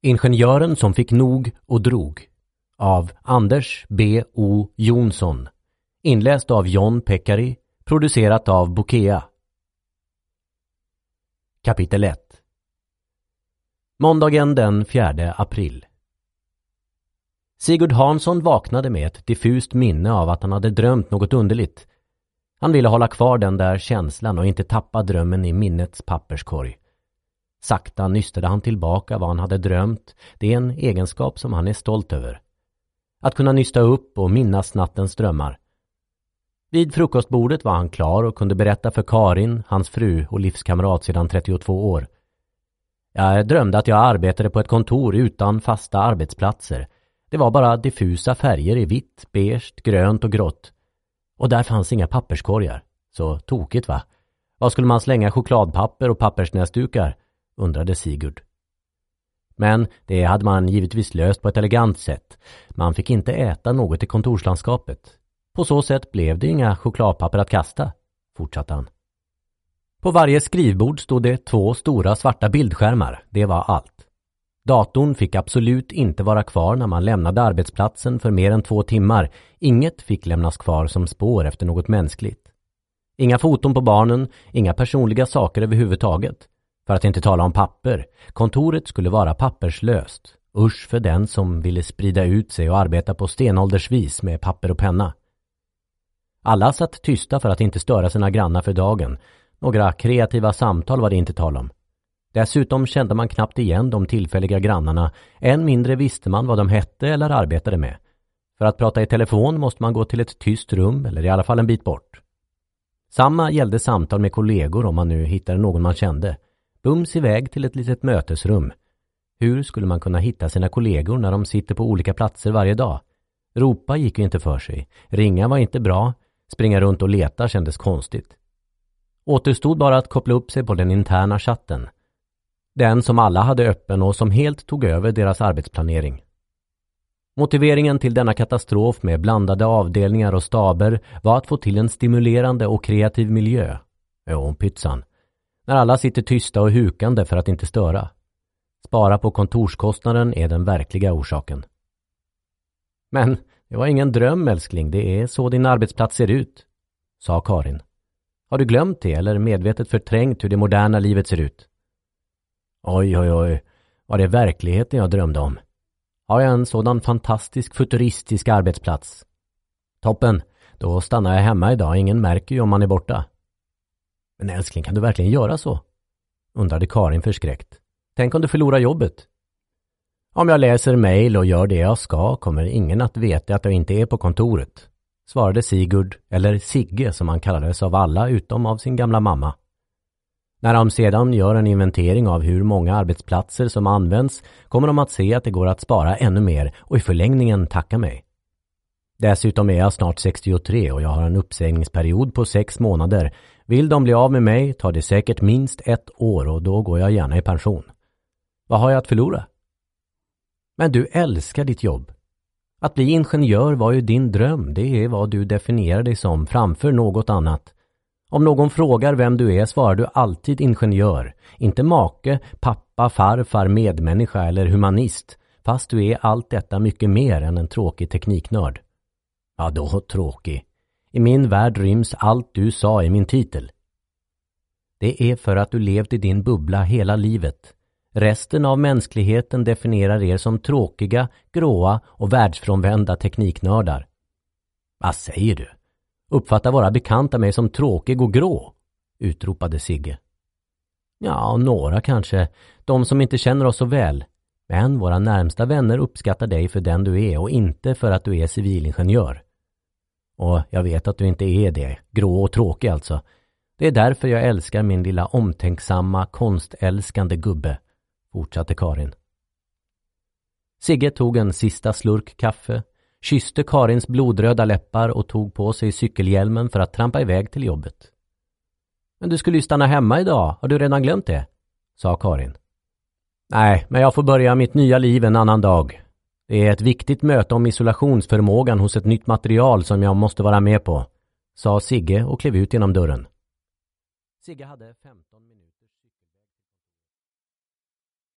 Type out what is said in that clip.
Ingenjören som fick nog och drog av Anders B. O. Jonsson. Inläst av John Pekkari. Producerat av Bokea. Kapitel 1. Måndagen den 4 april. Sigurd Hansson vaknade med ett diffust minne av att han hade drömt något underligt. Han ville hålla kvar den där känslan och inte tappa drömmen i minnets papperskorg. Sakta nystade han tillbaka vad han hade drömt. Det är en egenskap som han är stolt över. Att kunna nysta upp och minnas nattens drömmar. Vid frukostbordet var han klar och kunde berätta för Karin, hans fru och livskamrat sedan 32 år. Jag drömde att jag arbetade på ett kontor utan fasta arbetsplatser. Det var bara diffusa färger i vitt, beige, grönt och grått. Och där fanns inga papperskorgar. Så tokigt, va? Vad skulle man slänga chokladpapper och pappersnäsdukar? Undrade Sigurd. Men det hade man givetvis löst på ett elegant sätt. Man fick inte äta något i kontorslandskapet. På så sätt blev det inga chokladpapper att kasta, fortsatte han. På varje skrivbord stod det 2 stora svarta bildskärmar. Det var allt. Datorn fick absolut inte vara kvar när man lämnade arbetsplatsen för mer än 2 timmar. Inget fick lämnas kvar som spår efter något mänskligt. Inga foton på barnen, inga personliga saker överhuvudtaget. För att inte tala om papper. Kontoret skulle vara papperslöst. Usch för den som ville sprida ut sig och arbeta på stenåldersvis med papper och penna. Alla satt tysta för att inte störa sina grannar för dagen. Några kreativa samtal var det inte tal om. Dessutom kände man knappt igen de tillfälliga grannarna. Än mindre visste man vad de hette eller arbetade med. För att prata i telefon måste man gå till ett tyst rum eller i alla fall en bit bort. Samma gällde samtal med kollegor om man nu hittade någon man kände. Bums iväg till ett litet mötesrum. Hur skulle man kunna hitta sina kollegor när de sitter på olika platser varje dag? Ropa gick ju inte för sig. Ringa var inte bra. Springa runt och leta kändes konstigt. Återstod bara att koppla upp sig på den interna chatten. Den som alla hade öppen och som helt tog över deras arbetsplanering. Motiveringen till denna katastrof med blandade avdelningar och staber var att få till en stimulerande och kreativ miljö. Ja, pytsan. När alla sitter tysta och hukande för att inte störa. Spara på kontorskostnaden är den verkliga orsaken. Men det var ingen dröm, älskling. Det är så din arbetsplats ser ut, sa Karin. Har du glömt det eller medvetet förträngt hur det moderna livet ser ut? Oj, var det verkligheten jag drömde om? Har jag en sådan fantastisk futuristisk arbetsplats? Toppen, då stannar jag hemma idag. Ingen märker ju om man är borta. Men älskling, kan du verkligen göra så? Undrade Karin förskräckt. Tänk om du förlorar jobbet. Om jag läser mejl och gör det jag ska kommer ingen att veta att jag inte är på kontoret, svarade Sigurd, eller Sigge som han kallades av alla utom av sin gamla mamma. När de sedan gör en inventering av hur många arbetsplatser som används kommer de att se att det går att spara ännu mer och i förlängningen tacka mig. Dessutom är jag snart 63 och jag har en uppsägningsperiod på 6 månader. Vill de bli av med mig tar det säkert minst 1 år och då går jag gärna i pension. Vad har jag att förlora? Men du älskar ditt jobb. Att bli ingenjör var ju din dröm. Det är vad du definierar dig som framför något annat. Om någon frågar vem du är svarar du alltid ingenjör. Inte make, pappa, farfar, medmänniska eller humanist. Fast du är allt detta mycket mer än en tråkig tekniknörd. Ja då, tråkig. I min värld ryms allt du sa i min titel. Det är för att du levt i din bubbla hela livet. Resten av mänskligheten definierar er som tråkiga, gråa och världsfrånvända tekniknördar. Vad säger du? Uppfattar våra bekanta mig som tråkig och grå? Utropade Sigge. Ja, några kanske. De som inte känner oss så väl. Men våra närmsta vänner uppskattar dig för den du är och inte för att du är civilingenjör. Och jag vet att du inte är det. Grå och tråkig alltså. Det är därför jag älskar min lilla omtänksamma, konstälskande gubbe, fortsatte Karin. Sigge tog en sista slurk kaffe, kysste Karins blodröda läppar och tog på sig cykelhjälmen för att trampa iväg till jobbet. Men du skulle ju stanna hemma idag, har du redan glömt det? Sa Karin. Nej, men jag får börja mitt nya liv en annan dag. Det är ett viktigt möte om isolationsförmågan hos ett nytt material som jag måste vara med på, sa Sigge och klev ut genom dörren. Sigge hade 15 minuter.